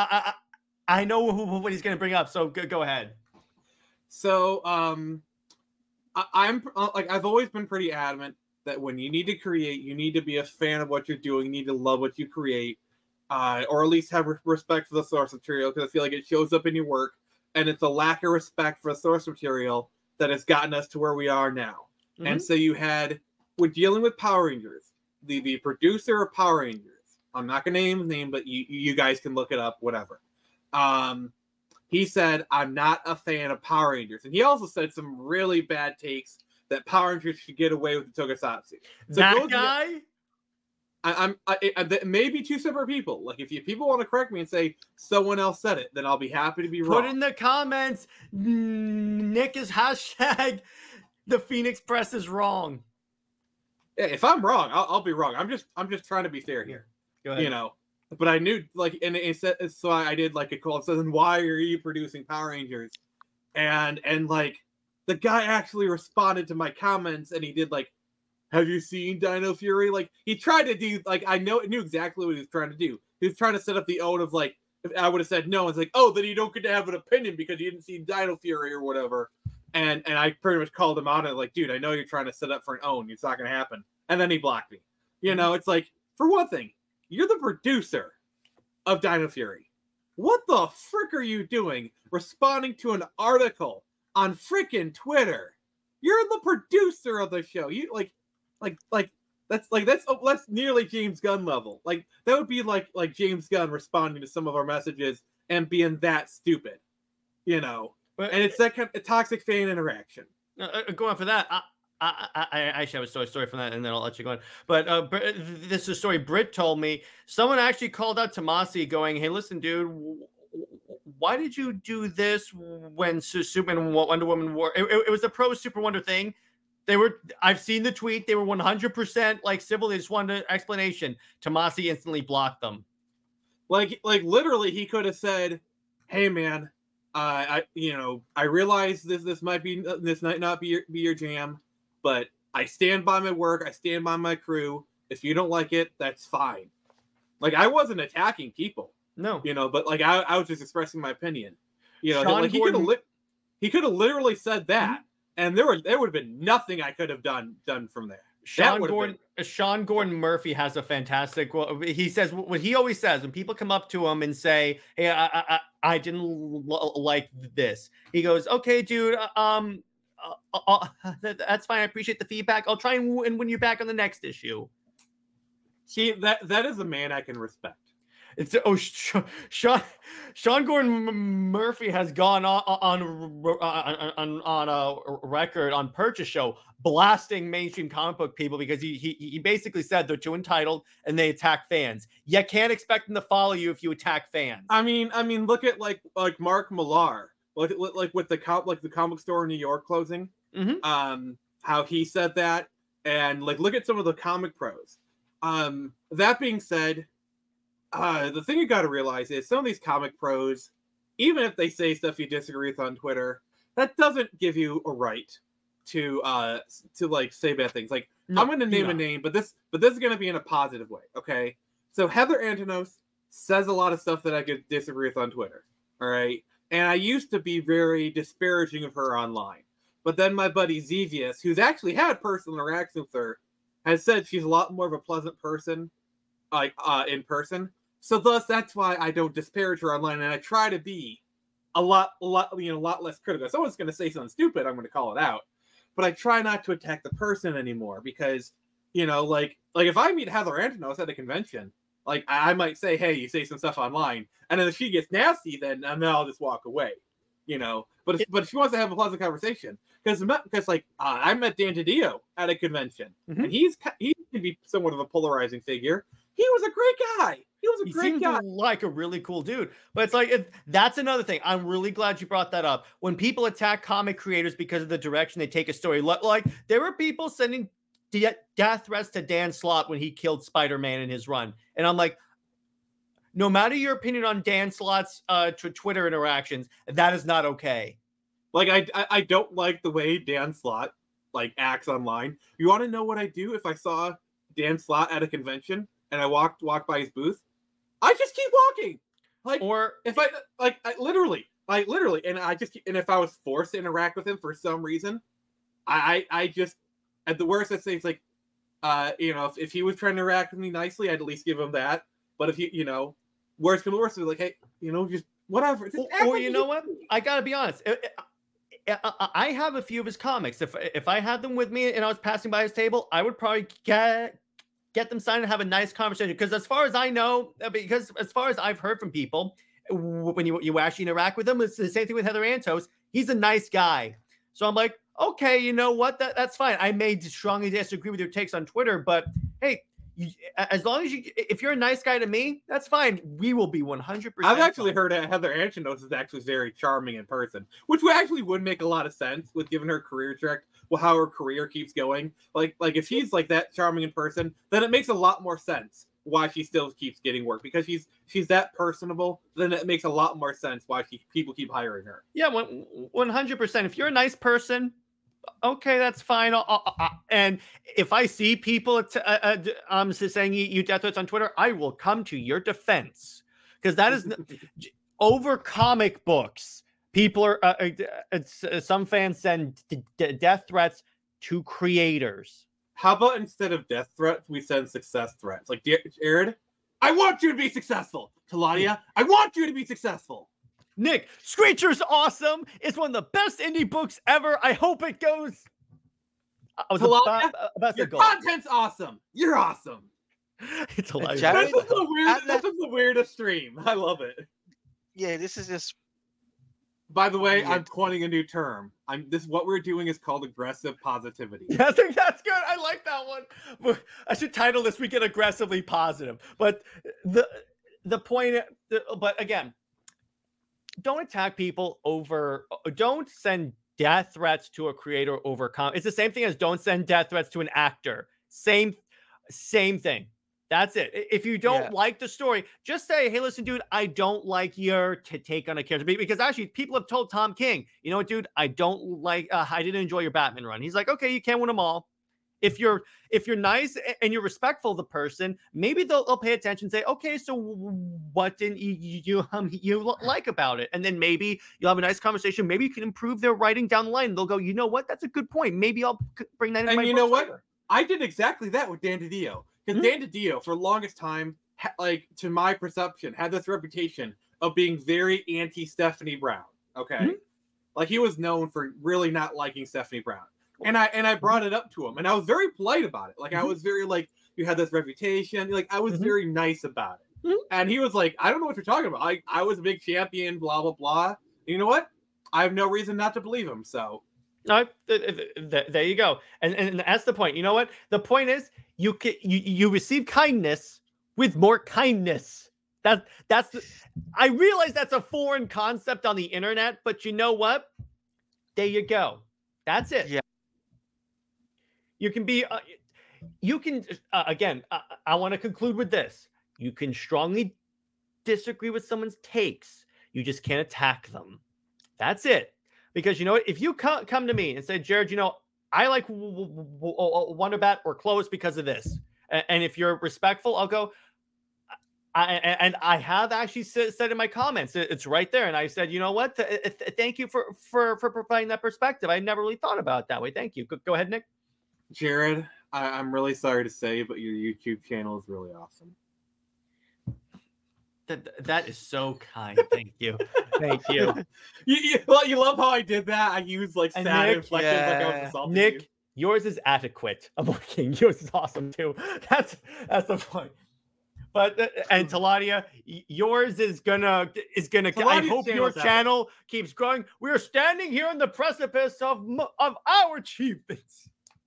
I know what he's going to bring up, so go ahead. So, I'm like, I've always been pretty adamant that when you need to create, you need to be a fan of what you're doing. You need to love what you create. Or at least have respect for the source material, because I feel like it shows up in your work, and it's a lack of respect for the source material that has gotten us to where we are now. And so we're dealing with Power Rangers, the producer of Power Rangers. I'm not going to name his name, but you guys can look it up, whatever. He said, I'm not a fan of Power Rangers. And he also said some really bad takes that Power Rangers should get away with the Tokusatsu. So that guy? I maybe two separate people. Like if people want to correct me and say someone else said it, then I'll be happy to be wrong. Put in the comments. Nick is hashtag the Phoenix Press is wrong. Yeah, if I'm wrong, I'll be wrong. I'm just trying to be fair here. Go ahead. You know, but I knew like, and it said so. I did like a call. It says, "And why are you producing Power Rangers?" And like the guy actually responded to my comments, and he did like, have you seen Dino Fury? Like he tried to do like knew exactly what he was trying to do. He was trying to set up the own of like, if I would have said no, it's like, oh, then you don't get to have an opinion because you didn't see Dino Fury or whatever. and I pretty much called him on it, like, dude, I know you're trying to set up for an own. It's not going to happen. And then he blocked me. You know, it's like, for one thing, you're the producer of Dino Fury. What the frick are you doing responding to an article on frickin' Twitter? You're the producer of the show. You that's nearly James Gunn level. Like, that would be like James Gunn responding to some of our messages and being that stupid, you know. But, and it's that kind of toxic fan interaction. Go on for that. I actually have a story from that, and then I'll let you go on. But this is a story Britt told me. Someone actually called out Tomasi, going, "Hey, listen, dude, why did you do this when Superman and Wonder Woman were? It was a pro Super Wonder thing. They were. I've seen the tweet. They were 100% like civil. They just wanted an explanation. Tomasi instantly blocked them. Like literally, he could have said, "Hey, man, I realize this might not be your jam, but I stand by my work. I stand by my crew. If you don't like it, that's fine." Like, I wasn't attacking people, No, you know, but like I was just expressing my opinion. You know, Sean like he could have literally said that, and there would have been nothing I could have done from there. Sean Gordon Murphy has a fantastic. He says what he always says when people come up to him and say, "Hey, I didn't like this." He goes, "Okay, dude. That's fine. I appreciate the feedback. I'll try and win you back on the next issue." See, that is a man I can respect. It's Sean Gordon Murphy has gone on a record on Purchase Show blasting mainstream comic book people because he basically said they're too entitled and they attack fans. You can't expect them to follow you if you attack fans. I mean, look at like Mark Millar, like with the comic store in New York closing. Mm-hmm. How he said that, and like look at some of the comic pros. That being said, the thing you got to realize is some of these comic pros, even if they say stuff you disagree with on Twitter, that doesn't give you a right to like say bad things. Like, no, I'm going to name a name, but this is going to be in a positive way. Okay, so Heather Antonos says a lot of stuff that I could disagree with on Twitter. All right, and I used to be very disparaging of her online, but then my buddy Zevius, who's actually had personal interactions with her, has said she's a lot more of a pleasant person, like in person. So thus, that's why I don't disparage her online, and I try to be a lot less critical. If someone's going to say something stupid, I'm going to call it out. But I try not to attack the person anymore because, you know, like if I meet Heather Antonos at a convention, like I might say, "Hey, you say some stuff online," and then if she gets nasty, then I'll just walk away, you know. But if she wants to have a pleasant conversation, because like I met Dan DiDio at a convention, and he can be somewhat of a polarizing figure. He was a great guy. He was a great guy. Like a really cool dude. But it's like, that's another thing. I'm really glad you brought that up. When people attack comic creators because of the direction they take a story, like there were people sending death threats to Dan Slott when he killed Spider-Man in his run. And I'm like, no matter your opinion on Dan Slott's Twitter interactions, that is not okay. Like, I don't like the way Dan Slott like acts online. You want to know what I do if I saw Dan Slott at a convention and I walked by his booth? I just keep walking. Like, or if I literally, and if I was forced to interact with him for some reason, I just, at the worst, I'd say it's like, if he was trying to interact with me nicely, I'd at least give him that. But if he, worst comes to worst, like, hey, just whatever. Just or you know what? I gotta be honest. I have a few of his comics. If I had them with me and I was passing by his table, I would probably get them signed and have a nice conversation. Because as far as I know, because as far as I've heard from people, when you actually interact with him, it's the same thing with Heather Antos. He's a nice guy. So I'm like, okay, you know what? That's fine. I may strongly disagree with your takes on Twitter, but hey, as long as if you're a nice guy to me, that's fine. We will be 100%. I've actually heard that Heather Antonos is actually very charming in person, which actually would make a lot of sense with given her career track, how her career keeps going. Like if she's like that charming in person, then it makes a lot more sense why she still keeps getting work, because she's that personable. Then it makes a lot more sense why people keep hiring her. Yeah, 100%. If you're a nice person, okay, that's fine. And if I see people saying you death threats on Twitter, I will come to your defense, because that is over comic books. People are some fans send death threats to creators. How about instead of death threats, we send success threats? Like, Jared, I want you to be successful. Taladia, I want you to be successful. Nick, Screecher's awesome. It's one of the best indie books ever. I hope it goes. I was Taladia, about your to go. content's awesome. You're awesome. It's hilarious. Jared- This is the weirdest stream. I love it. Yeah, this is just By the way, Weird. I'm coining a new term. What we're doing is called aggressive positivity. Yeah, I think that's good. I like that one. I should title this "We Get Aggressively Positive." But the point. But again, don't attack people over. Don't send death threats to a creator over. It's the same thing as don't send death threats to an actor. Same thing. That's it. If you don't like the story, just say, hey, listen, dude, I don't like your take on a character. Because actually, people have told Tom King, you know what, dude, I didn't enjoy your Batman run. He's like, okay, you can't win them all. If you're nice and you're respectful of the person, maybe they'll pay attention and say, okay, so what didn't you like about it? And then maybe you'll have a nice conversation. Maybe you can improve their writing down the line. And they'll go, you know what? That's a good point. Maybe I'll bring that into my And you know what? later. I did exactly that with Dan DiDio. Because Dan DiDio, for the longest time, to my perception, had this reputation of being very anti-Stephanie Brown. Okay? Like, he was known for really not liking Stephanie Brown. And I brought it up to him. And I was very polite about it. Like, I was very, like, you had this reputation. Like, I was very nice about it. And he was like, I don't know what you're talking about. I was a big champion, blah, blah, blah. And you know what? I have no reason not to believe him, No, there you go, and that's the point. You know what? The point is, you receive kindness with more kindness. I realize that's a foreign concept on the internet, but you know what? There you go. That's it. Yeah. You can be. Again. I want to conclude with this. You can strongly disagree with someone's takes. You just can't attack them. That's it. Because you know what? If you come to me and say, Jared, you know, I like Wonder Bat or Close because of this. And if you're respectful, I'll go. I have actually said in my comments, it's right there. And I said, you know what? Thank you for providing that perspective. I never really thought about it that way. Thank you. Go ahead, Nick. Jared, I'm really sorry to say, but your YouTube channel is really awesome. That is so kind. Thank you. Thank you. You love how I did that? I used like sad Nick, inflections like I was insulting Nick, you. yours is adequate. I'm looking. Yours is awesome too. That's the point. But and Taladia, yours is gonna. Taladia's I hope your epic. channel keeps growing. We are standing here on the precipice of our achievements.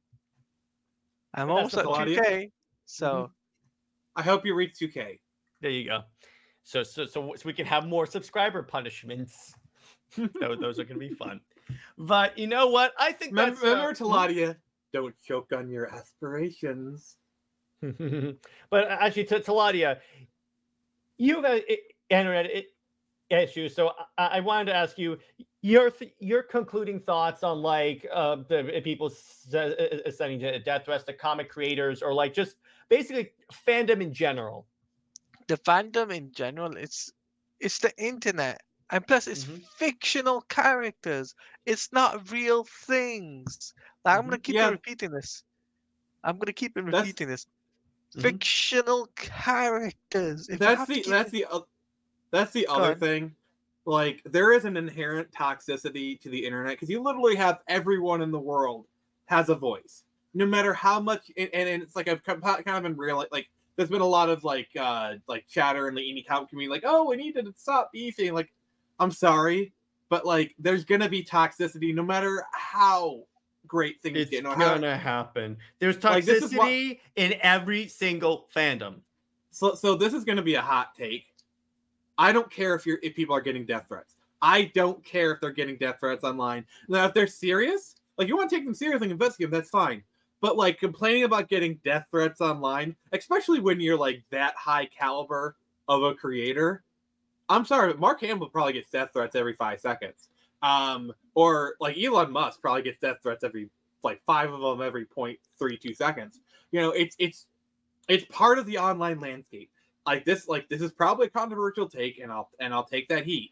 I'm That's almost at Taladia. 2K, so I hope you reach 2K. There you go. So we can have more subscriber punishments. Those are gonna be fun. But you know what? I think Remember, that's Taladia, don't choke on your aspirations. But actually, Taladia, you have internet issues, so I wanted to ask you your concluding thoughts on like the people sending death threats to comic creators or like just basically fandom in general. the fandom in general, it's the internet, and plus it's fictional characters. It's not real things. Like, I'm gonna keep on repeating this. I'm gonna keep on repeating this. Fictional characters. If you That's have to keep that's the Go other ahead. thing. Like, there is an inherent toxicity to the internet because you literally have everyone in the world has a voice, no matter how much. And it's like I've kind of been real. Like, there's been a lot of like chatter in the indie comic community, like, oh, we need to stop beefing. Like, I'm sorry, but like, there's gonna be toxicity no matter how great things It's get. gonna happen. There's Like, this is toxicity in every single fandom. So this is gonna be a hot take. I don't care if people are getting death threats. I don't care if they're getting death threats online. Now, if they're serious, like, you want to take them seriously and investigate them, that's fine. But like, complaining about getting death threats online, especially when you're like that high caliber of a creator, I'm sorry, but Mark Hamill probably gets death threats every 5 seconds. Or like Elon Musk probably gets death threats every like 5 of them every 0.32 seconds. You know, it's part of the online landscape. This is probably a controversial take, and I'll take that heat.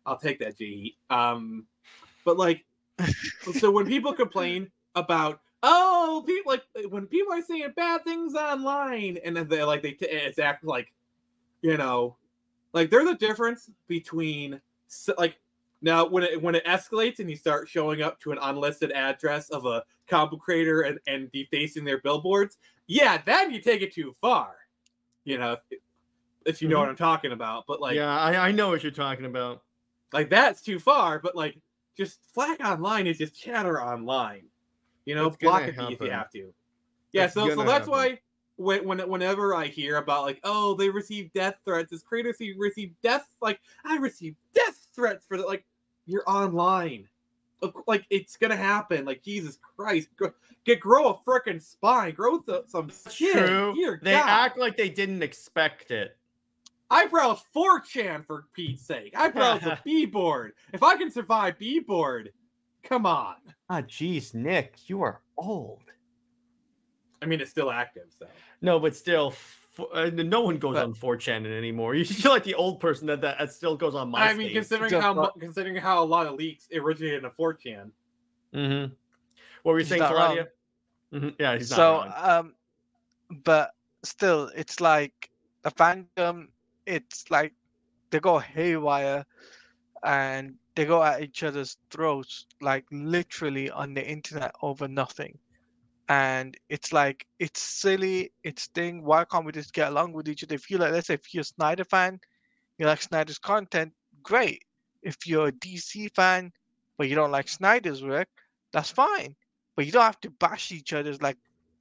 I'll take that, G. But like, so when people complain about people like when people are saying bad things online, and then it's act like, like there's a difference between like now when it escalates and you start showing up to an unlisted address of a comic book creator and defacing their billboards, yeah, then you take it too far, if you know what I'm talking about. But like, yeah, I know what you're talking about. Like that's too far, but like just flag online is just chatter online. Block it if you have to. Yeah, so that's why whenever I hear about like, oh, they received death threats, this creator received death, like I received death threats for that. Like, you're online, like it's gonna happen. Like, Jesus Christ, grow a freaking spine, grow some skin. True. Dear they God. act like they didn't expect it. I browse 4chan for Pete's sake. I browse the B-board. If I can survive B-board, come on. Ah, geez, Nick, you are old. I mean, it's still active, so. No, but still, no one goes on 4chan anymore. You're like the old person that still goes on MySpace. I mean, considering how a lot of leaks originated in 4chan. Mm-hmm. What were you saying, Claudia? Mm-hmm. Yeah, he's not wrong. But still, it's like a fandom. It's like they go haywire and they go at each other's throats, like literally on the internet over nothing. And it's like, it's silly, it's thing. Why can't we just get along with each other? If you like, let's say if you're a Snyder fan, you like Snyder's content, great. If you're a DC fan, but you don't like Snyder's work, that's fine. But you don't have to bash each other's like,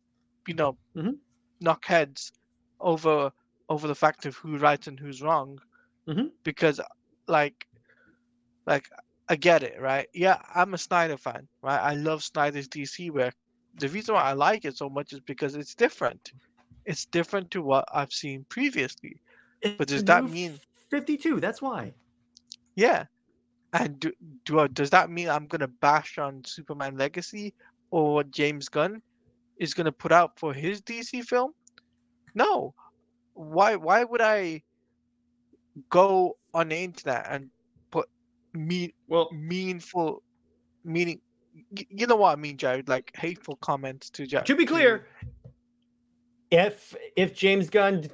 knock heads over the fact of who's right and who's wrong. Because like I get it, right? Yeah, I'm a Snyder fan, right? I love Snyder's DC work. The reason why I like it so much is because it's different. It's different to what I've seen previously. But does that mean 52? That's why. Yeah. And does that mean I'm gonna bash on Superman Legacy or what James Gunn is gonna put out for his DC film? No. Why would I go on the internet and put meaningful meaning? You know what I mean, Jared? Like hateful comments to Jared. To be clear, if James Gunn,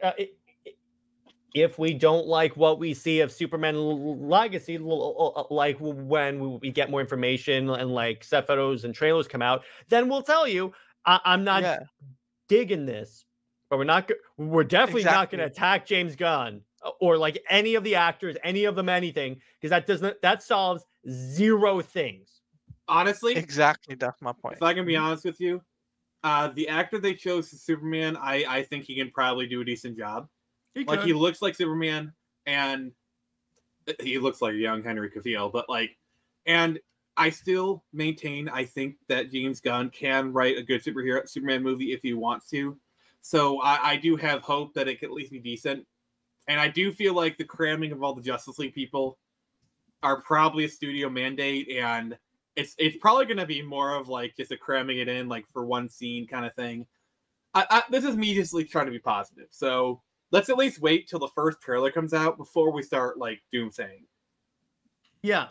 if we don't like what we see of Superman Legacy, like when we get more information and like set photos and trailers come out, then we'll tell you. I'm not digging this, but we're definitely not going to attack James Gunn or like any of the actors, any of them, anything, because that solves zero things. Honestly, exactly, that's my point. If I can be honest with you, the actor they chose for Superman, I think he can probably do a decent job. He looks like Superman, and he looks like a young Henry Cavill, but like, and I still maintain I think that James Gunn can write a good Superman movie if he wants to. So I do have hope that it could at least be decent. And I do feel like the cramming of all the Justice League people are probably a studio mandate, and it's probably going to be more of like just a cramming it in like for one scene kind of thing. This is me just like trying to be positive. So let's at least wait till the first trailer comes out before we start like doomsaying. Yeah,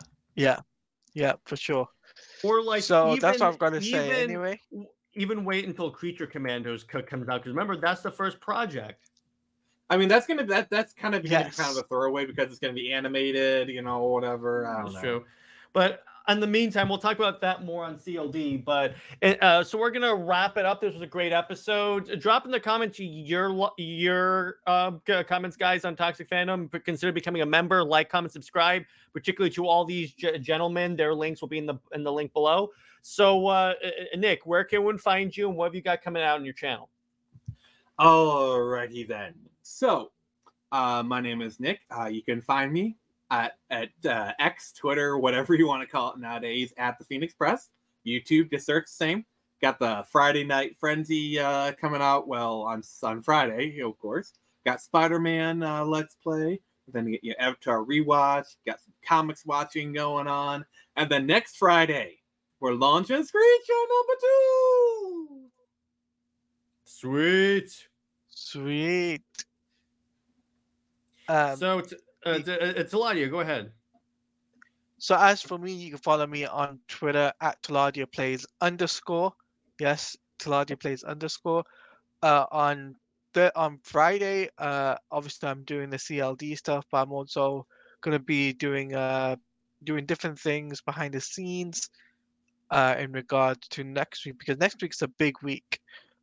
for sure. Or like, so that's what I've got to say anyway. Even wait until Creature Commandos comes out, because remember that's the first project. I mean, that's kind of kind of a throwaway because it's going to be animated, whatever. I don't know. That's true. But in the meantime, we'll talk about that more on CLD. But so we're gonna wrap it up. This was a great episode. Drop in the comments your comments, guys, on Toxic Fandom. Consider becoming a member. Like, comment, subscribe. Particularly to all these gentlemen. Their links will be in the link below. So, Nick, where can one find you, and what have you got coming out on your channel? Alrighty then. So, my name is Nick. You can find me at X, Twitter, whatever you want to call it nowadays, at the Phoenix Press. YouTube, just search the same. Got the Friday Night Frenzy coming out, on Friday, of course. Got Spider-Man Let's Play. Then you get your Avatar rewatch. Got some comics watching going on. And then next Friday, we're launching Screech number 2! Sweet. Sweet. So, Eladia, go ahead. So as for me, you can follow me on Twitter at @TaladiaPlays_. Yes, @TaladiaPlays_. On Friday, obviously I'm doing the CLD stuff, but I'm also gonna be doing different things behind the scenes in regards to next week, because next week's a big week.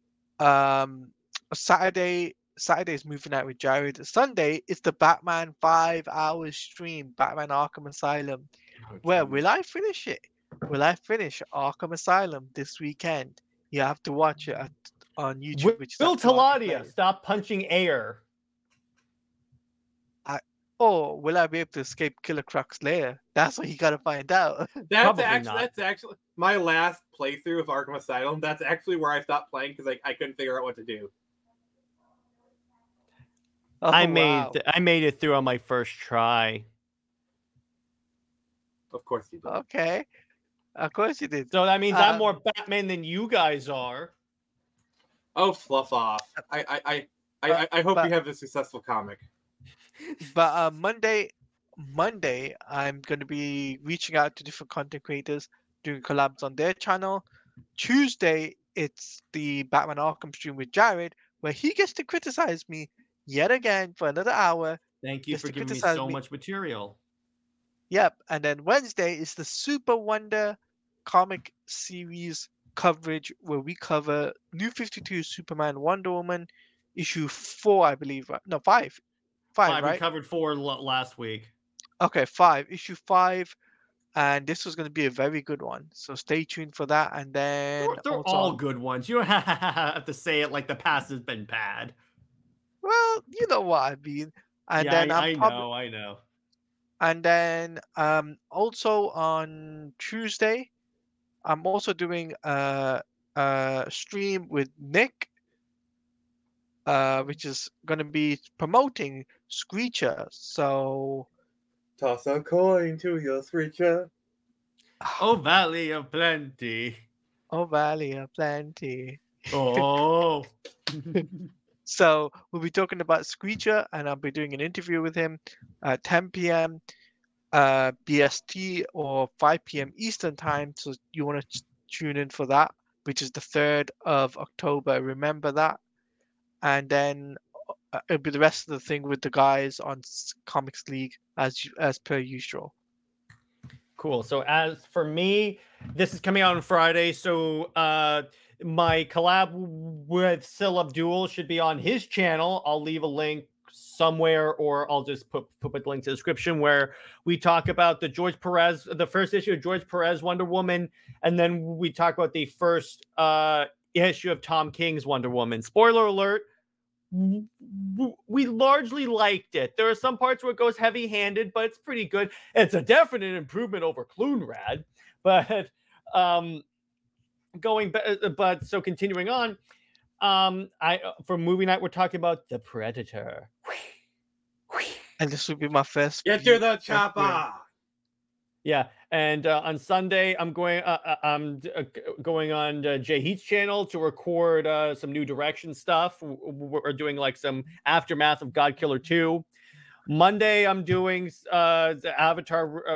Saturday's movie night with Jared. Sunday is the Batman 5 hour stream, Batman Arkham Asylum. Where will I finish it? Will I finish Arkham Asylum this weekend? You have to watch it on YouTube. Which is Will at Taladia Taladia Plays. stop punching air? Or will I be able to escape Killer Croc's lair? That's what you gotta find out. Probably not. That's actually my last playthrough of Arkham Asylum. That's actually where I stopped playing because I couldn't figure out what to do. Oh, I wow. made it through on my first try. Of course you did. Okay. Of course you did. So that means I'm Um, more Batman than you guys are. Oh, fluff off. I hope but- you have a successful comic. But Monday, I'm going to be reaching out to different content creators, doing collabs on their channel. Tuesday, it's the Batman Arkham stream with Jared, where he gets to criticize me yet again for another hour. Thank you Just for to giving me criticize so me. much material. Yep. And then Wednesday is the Super Wonder comic series coverage, where we cover New 52, Superman, Wonder Woman, issue 4, I believe. Right? No, 5. 5, We right? covered 4 last week. Okay, 5. Issue 5. And this was going to be a very good one. So stay tuned for that. And then They're also all good ones. You don't have to say it like the past has been bad. well, you know what I mean. And Yeah, then I know. And then also on Tuesday, I'm also doing a stream with Nick, which is going to be promoting Screecher. So Toss a coin to your Screecher. Oh, Valley of Plenty. oh, Valley of Plenty. Oh. So we'll be talking about Screecher, and I'll be doing an interview with him at 10 p.m. BST or 5 p.m. Eastern time. So you want to tune in for that, which is the 3rd of October. Remember that. And then it'll be the rest of the thing with the guys on Comics League as per usual. Cool. So as for me, this is coming out on Friday. So my collab with Sil Abdul should be on his channel. I'll leave a link somewhere, or I'll just put the link to the description, where we talk about the first issue of George Perez Wonder Woman, and then we talk about the first issue of Tom King's Wonder Woman. Spoiler alert, we largely liked it. There are some parts where it goes heavy-handed, but it's pretty good. It's a definite improvement over Clunrad. But so continuing on, for movie night, we're talking about The Predator. And this will be my first. Get to the chopper. Yeah, and on Sunday, I'm going on Jay Heat's channel to record some new direction stuff. We're doing like some aftermath of Godkiller 2. Monday, I'm doing the Avatar.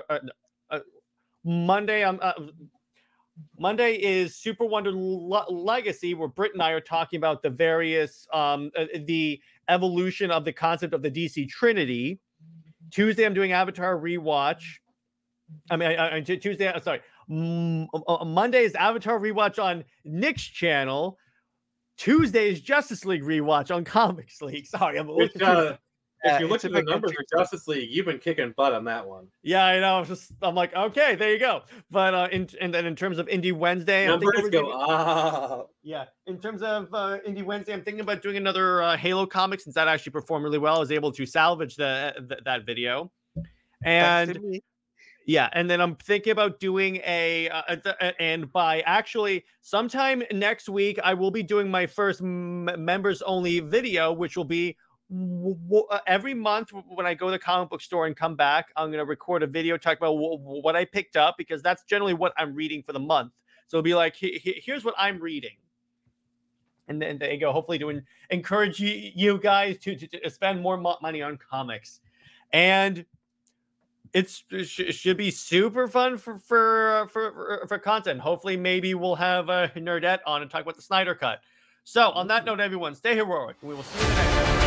Monday is Super Wonder Legacy, where Britt and I are talking about the various the evolution of the concept of the DC Trinity. Tuesday, I'm doing Avatar rewatch. Tuesday. Sorry, Monday is Avatar rewatch on Nick's channel. Tuesday is Justice League rewatch on Comics League. Sorry, I'm a little confused. If you look at the numbers for Justice League, you've been kicking butt on that one. Yeah, I know. I'm like, okay, there you go. But and then in terms of Indie Wednesday, numbers go up. Yeah, in terms of Indie Wednesday, I'm thinking about doing another Halo comic, since that actually performed really well. I was able to salvage that video, and yeah, and then I'm thinking about doing and by actually sometime next week, I will be doing my first members only video, which will be every month when I go to the comic book store and come back. I'm going to record a video talk about what I picked up, because that's generally what I'm reading for the month. So it'll be like, here's what I'm reading. And then there you go. Hopefully to encourage you guys to spend more money on comics. And it should be super fun for content. Hopefully, maybe we'll have Nerdette on and talk about the Snyder Cut. So, on that note, everyone, stay heroic. We will see you in the next episode.